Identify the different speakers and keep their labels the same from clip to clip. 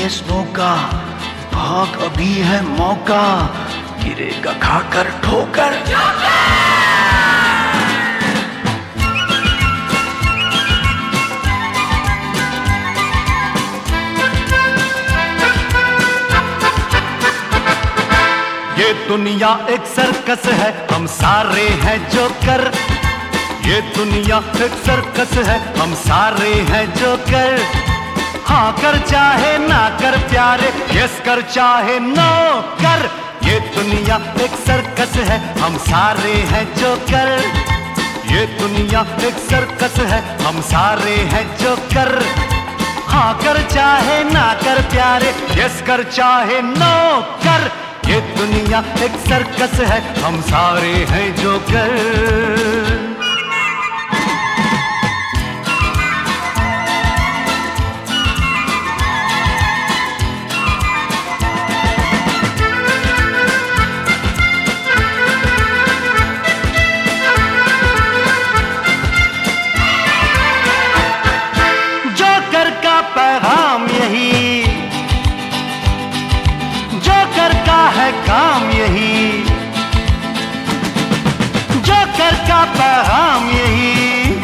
Speaker 1: ये स्नो का, भाग अभी है मौका, गिरेगा खाकर ठोकर।
Speaker 2: ये दुनिया एक सर्कस है, हम सारे हैं जोकर। ये दुनिया एक सर्कस है, हम सारे हैं जोकर। हाँ कर चाहे ना कर प्यारे, यस कर चाहे नो कर। ये दुनिया एक सर्कस है, हम सारे हैं जोकर। ये दुनिया एक सर्कस है, हम सारे हैं जोकर। हाँ कर चाहे ना कर प्यारे, यस कर चाहे नो कर। ये दुनिया एक सर्कस है, हम सारे हैं जोकर। जोकर का पैगाम यही, जोकर का है काम यही। जोकर का पैगाम यही,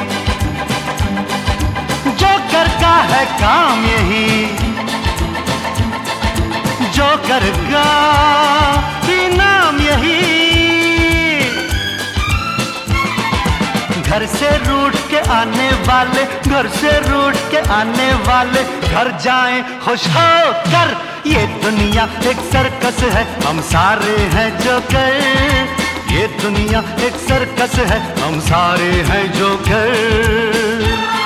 Speaker 2: जोकर का है काम यही। जोकर का इनाम यही। घर से रूठ के आने वाले, घर से रूठ के आने वाले घर जाएं खुश होकर। ये दुनिया एक सर्कस है, हम सारे हैं जोकर। ये दुनिया एक सर्कस है, हम सारे हैं जोकर।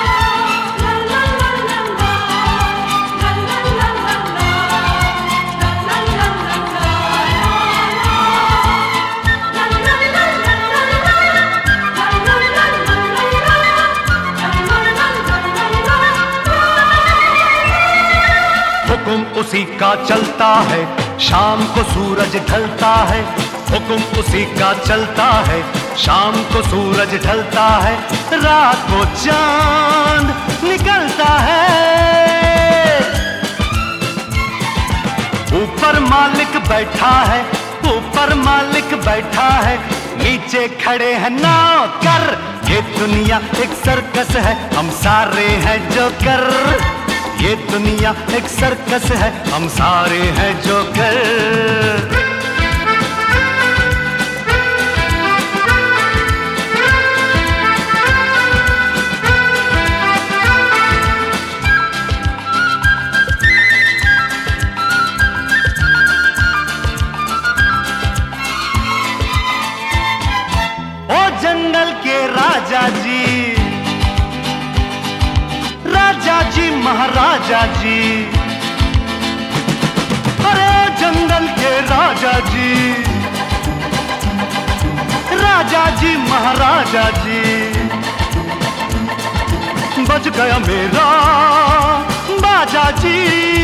Speaker 2: हुक्म उसी का चलता है, शाम को सूरज ढलता है। हुक्म उसी का चलता है, शाम को सूरज ढलता है। रात को चांद निकलता है। ऊपर मालिक बैठा है, ऊपर मालिक बैठा है, नीचे खड़े हैं नौकर। ये दुनिया एक सर्कस है, हम सारे हैं जोकर। ये दुनिया एक सर्कस है, हम सारे हैं जोकर। ओ जंगल के राजा जी, राजा जी महाराजा जी। अरे जंगल के राजा जी, राजा जी महाराजा जी। बज गया मेरा बाजा जी।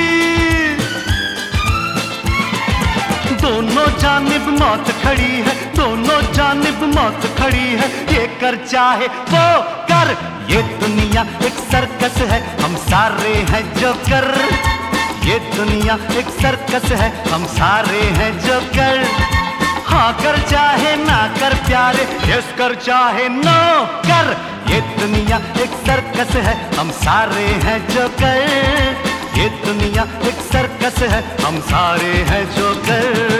Speaker 2: दोनों जानिब मौत खड़ी है, दोनों जानिब मौत खड़ी है। ये कर चाहे वो कर। ये दुनिया एक सर्कस है, हम सारे हैं जोकर। ये दुनिया एक सर्कस है, हम सारे हैं जोकर। हाँ कर चाहे ना कर प्यारे, यस कर चाहे नो कर। ये दुनिया एक सर्कस है, हम सारे हैं जोकर। ये दुनिया एक सर्कस है, हम सारे हैं जोकर।